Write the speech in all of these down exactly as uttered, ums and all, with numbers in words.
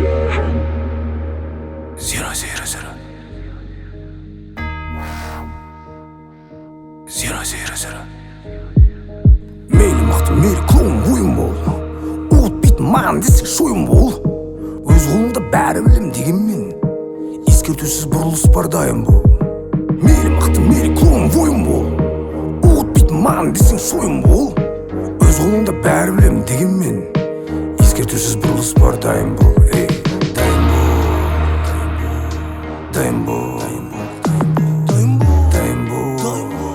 Zero, zero, zero. Zero, zero, zero. Мейлі мықты, мейлі клоун ойын бол. Ұғытпейтін маған десең шойын бол. Өз қолыңда бәрі білем дегенмен ескертусіз бұрылыс бар дайын бол. Мейлі мықты, мейлі клоун ойын бол. Ұғытпейтін маған десең шойын бол. Өз қолыңда бәрі білем дегенмен ескертусіз бұрылыс бар дайын бол. Ей, дайын бол, дайын бол, дайын бол, дайын бол.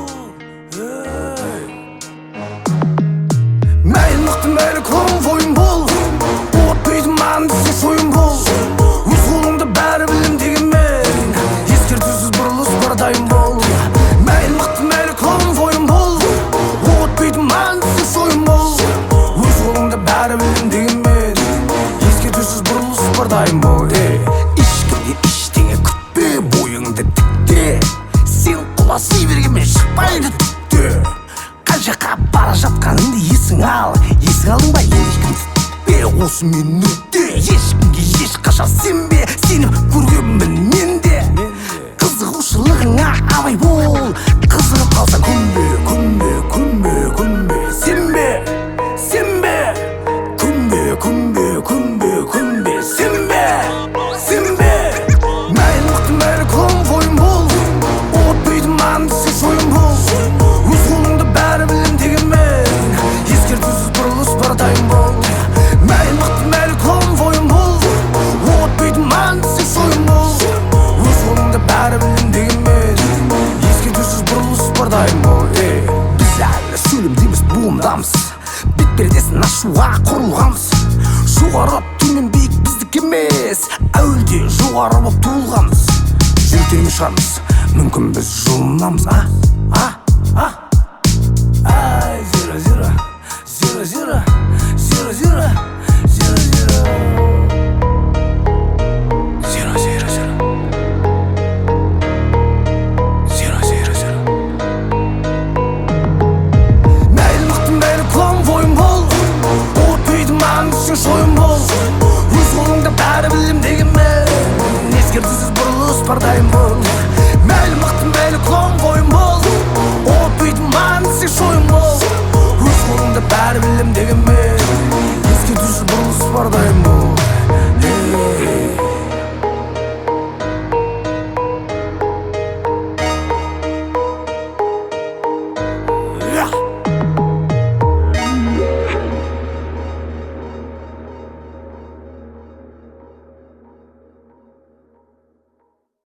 Мәйіл мықты, мәйлі клоун ойын бол. Ұғытпейтін маған десең шойын бол. Өз қолыңда бәрі білем дегенмен ескертусіз бұрылыс бар дайын бол. Мәйіл мықты, мәйлі клоун ойын бол. Ұғытпейтін маған десең шойын бол. Өз қолыңда бәрі білем дегенмен ескертусіз бұрылыс бар дайын бол. Ешкімге ештеңе күтпе, бойыңды тікте. Сен құласи бергенмен шықпайды түкте. Қай жаққа бара жатқаныңды есің ал. Есің алдың ба, ешкім түтпе. Осы мен нүкте, ешкімге ешқашан сенбе. Сені көргенмін мен де. Қызығушылығыңа абай бол. Қызығып қалсаң күнбе, күнбе, күнбе, күнбе. Сенбе, сенбе. Күнбе, күнбе, күнбе, күнбе. Сенбе, сенбе. Мәйіл мықты, мәйіл клоун ойын бол. Ұғытпейтін маған десең шойын бол. Өз қолыңда бәрі білем дегенмен ескертусіз бұрылыс бар дайын бол. Мәйіл мықты, мәйіл клоун ойын бол. Ұғытпейтін маған десең шойын бол. Өз қолыңда бәрі білем дегенмен ескертусіз бұрылыс бар дайын бол. Біз әлі сөйлемдейміз, буындамыз. Бет пердесін ашуға құрылғанбыз. Жоғары төмен биік біздік емес, әуелде жоғары болып туылғанбыз. Жүректермен шығармыз, мүмкін біз жұлынамыз. А, а, а. Ай, зира, зира, зира, зира, зира, зира.